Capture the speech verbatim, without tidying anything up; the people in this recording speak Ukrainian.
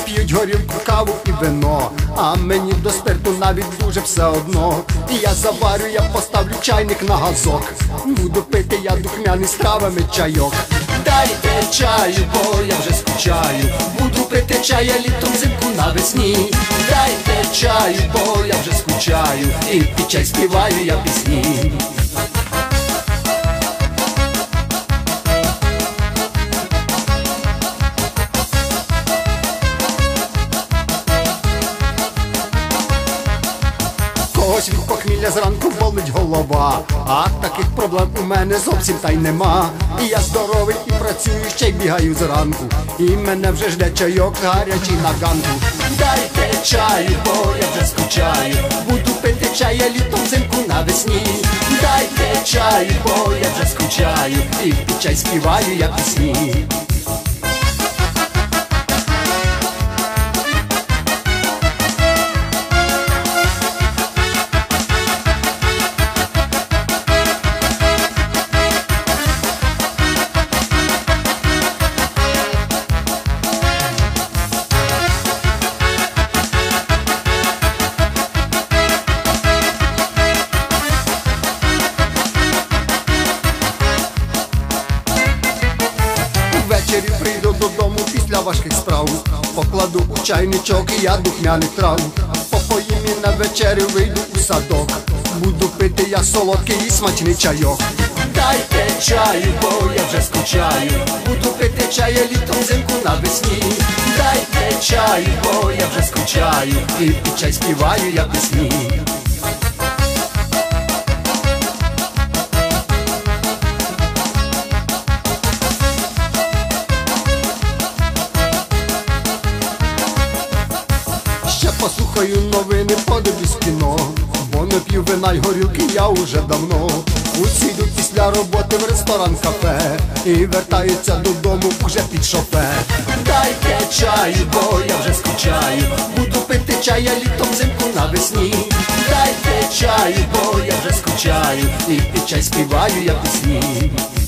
п'ють горілку, каву і вино, а мені до спирту навіть дуже все одно. І я заварю, я поставлю чайник на газок, буду пити я духмяний з травами чайок. Дайте чаю, бо я вже скучаю, буду пити чай літом, взимку, навесні. Дайте чаю, бо я вже скучаю, і під чай співаю я пісні. Когось від похмілля зранку болить голова, а таких проблем у мене зовсім та й нема. І я здоровий і працюю, ще й бігаю зранку, і мене вже жде чайок гарячий на ганку. Дайте чаю, бо я вже скучаю, буду пити чай літом, взимку, навесні. Дайте чаю, бо я вже скучаю, і під чай співаю я пісні. Ввечері прийду додому після важких справ, покладу у чайничок і я духмяних трав. Попоїм і на вечерю вийду у садок, буду пити я солодкий і смачний чайок. Дайте чаю, бо я вже скучаю, буду пити чай літом, взимку, навесні. Дайте чаю, бо я вже скучаю, і під чай співаю я пісні. Послухаю новини, подивлюсь кіно, бо не п'ю вина й горілки я уже давно. Усі йдуть після роботи в ресторан, кафе, і вертаються додому уже під шофе. Дайте чаю, бо я вже скучаю, буду пити чай літом, взимку, навесні. Дайте чаю, бо я вже скучаю, і під чай співаю я пісні.